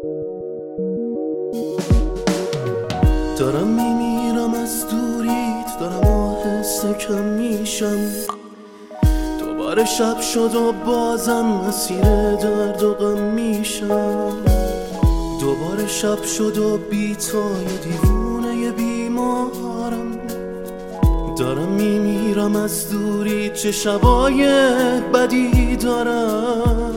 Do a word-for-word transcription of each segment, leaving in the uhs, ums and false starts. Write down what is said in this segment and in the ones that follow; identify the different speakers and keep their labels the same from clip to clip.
Speaker 1: دارم میمیرم از دوریت، دارم آهسته کم میشم. دوباره شب شد و بازم مسیر درد و غم میشم. دوباره شب شد و بی تو یه دیوونه بیمارم. دارم میمیرم از دوریت، چه شبای بدی دارم.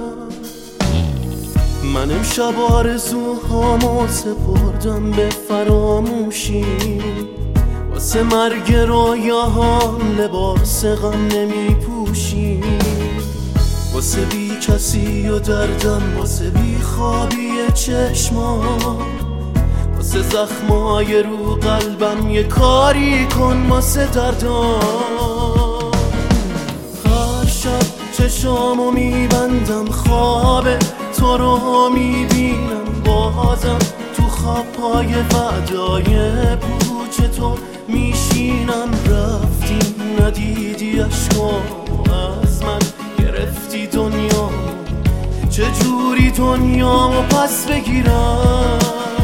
Speaker 1: من امشب آرزوهامو سپردم به فراموشی، واسه مرگ رویاهام لباس غم نمی پوشی. واسه بی کسی و دردم، واسه بی خوابی چشمام، واسه زخمای رو قلبم یه کاری کن واسه دردام. هر شب چشامو میبندم، خواب تو رو میبینم بازم. تو خوابهای وعدای پوچ تو میشینم. رفتی ندیدی عشقامو از من گرفتی دنیا، چجوری دنیامو پس بگیرم؟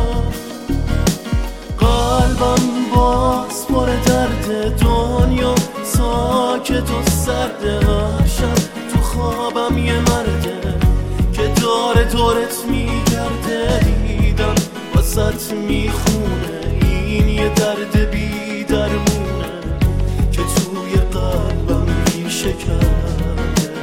Speaker 1: قلبم باز پر درد، دنیا ساکت و سرده. هر شب تو خوابم یه مرده که داره دورت میگرده. دیدم واسط میخونه این یه درد بی درمونه که توی قلبم ریشه کرده.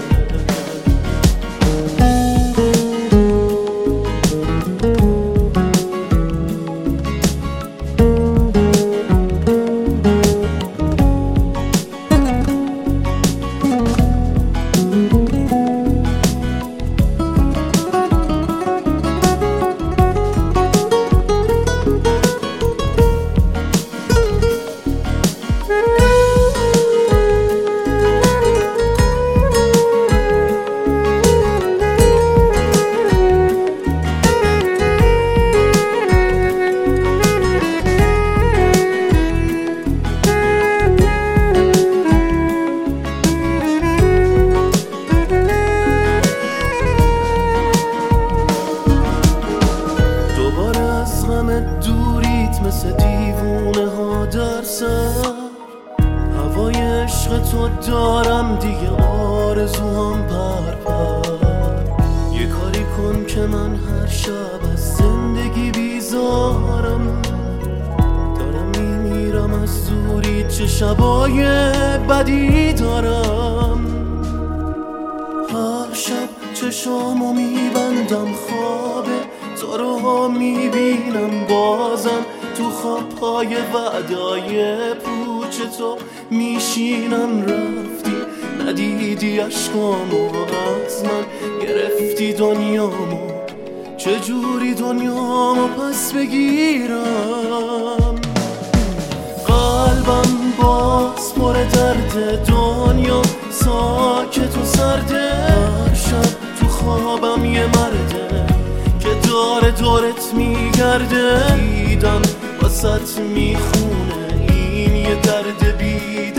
Speaker 1: دوریت مثل دیوونه ها در سر، هوای عشق تو دارم دیگه آرزوام پر پر. یه کاری کن که من هر شب از زندگی بیزارم. دارم میمیرم از دوریت، چه شبای بدی دارم. هر شب چشامو میبندم، خوابه تو رو میبینم بازم. تو خوابهای وعدای پوچ تو میشینم. رفتی ندیدی عشقامو از من گرفتی دنیامو، چجوری دنیامو پس بگیرم؟ قلبم باز پر درد، دنیا ساکت و سرده. هر شب تو خوابم یه مرده که داره دورت میگرده. دیدم واسط میخونه این یه درد بی